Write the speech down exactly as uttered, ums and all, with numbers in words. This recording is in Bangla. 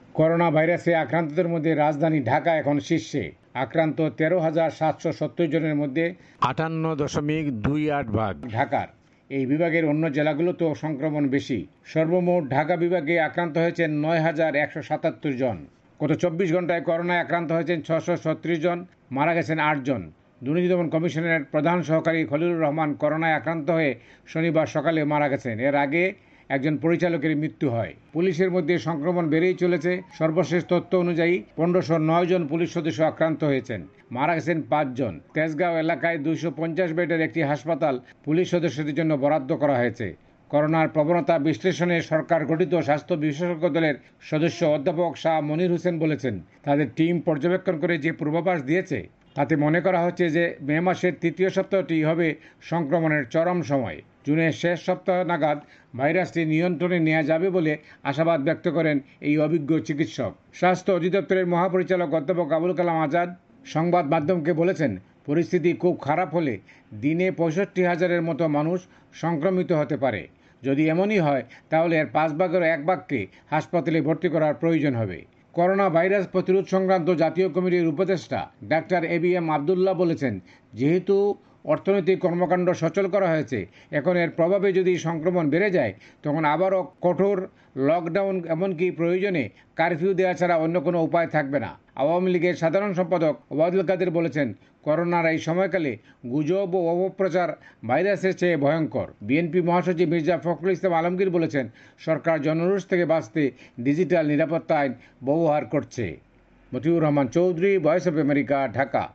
করোনা ভাইরাসে আক্রান্তদের মধ্যে রাজধানী ঢাকা এখন শীর্ষে। আক্রান্ত তেরো হাজার সাতশো সত্তর জনের মধ্যে আটান্ন দশমিক দুই আট ভাগ ঢাকার। এই বিভাগের অন্য জেলাগুলোতেও সংক্রমণ বেশি। সর্বমোট ঢাকা বিভাগে আক্রান্ত হয়েছেন নয় হাজার একশো সাতাত্তর জন। গত চব্বিশ ঘন্টায় করোনায় আক্রান্ত হয়েছেন ছশো ছত্রিশ জন, মারা গেছেন আট জন। দুর্নীতি দমন কমিশনের প্রধান সহকারী খলিলুর রহমান করোনায় আক্রান্ত হয়ে শনিবার সকালে মারা গেছেন। এর আগে একজন পরিচালকের মৃত্যু হয়। পুলিশের মধ্যে সংক্রমণ বেড়েই চলেছে। সর্বশেষ তথ্য অনুযায়ী পনেরোশো নয় জন পুলিশ সদস্য আক্রান্ত হয়েছেন, মারা গেছেন পাঁচজন। তেজগাঁও এলাকায় দুইশো পঞ্চাশ বেডের একটি হাসপাতাল পুলিশ সদস্যদের জন্য বরাদ্দ করা হয়েছে। করোনার প্রবণতা বিশ্লেষণে সরকার গঠিত স্বাস্থ্য বিশেষজ্ঞ দলের সদস্য অধ্যাপক শাহ মনির হোসেন বলেছেন, তাদের টিম পর্যবেক্ষণ করে যে পূর্বাভাস দিয়েছে তাতে মনে করা হচ্ছে যে মে মাসের তৃতীয় সপ্তাহটি হবে সংক্রমণের চরম সময়। জুনের শেষ সপ্তাহ নাগাদ ভাইরাসটি নিয়ন্ত্রণে নেওয়া যাবে বলে আশাবাদ ব্যক্ত করেন এই অভিজ্ঞ চিকিৎসক। স্বাস্থ্য অধিদপ্তরের মহাপরিচালক অধ্যাপক আবুল কালাম আজাদ সংবাদ মাধ্যমকে বলেছেন, পরিস্থিতি খুব খারাপ হলে দিনে পঁয়ষট্টি হাজারের মতো মানুষ সংক্রমিত হতে পারে। যদি এমনই হয় তাহলে এর পাঁচ ভাগের এক ভাগকে হাসপাতালে ভর্তি করার প্রয়োজন হবে। করোনা ভাইরাস প্রতিরোধ সংক্রান্ত জাতীয় কমিটির উপদেষ্টা doctor A B M Abdullah বলেছেন, যেহেতু অর্থনৈতিক কর্মকাণ্ড সচল করা হয়েছে, এখন এর প্রভাবে যদি সংক্রমণ বেড়ে যায় তখন আবারও কঠোর লকডাউন, এমনকি প্রয়োজনে কারফিউ দেওয়া ছাড়া অন্য কোনো উপায় থাকবে না। আওয়ামী লীগের সাধারণ সম্পাদক ওবায়দুল কাদের বলেছেন, করোনার এই সময়কালে গুজব ও অপপ্রচার ভাইরাসের চেয়ে ভয়ঙ্কর। বিএনপি মহাসচিব মির্জা ফখরুল ইসলাম আলমগীর বলেছেন, সরকার জনরোষ থেকে বাঁচতে ডিজিটাল নিরাপত্তা আইন ব্যবহার করছে। Motiur Rahman Chowdhury, voice of America, Dhaka.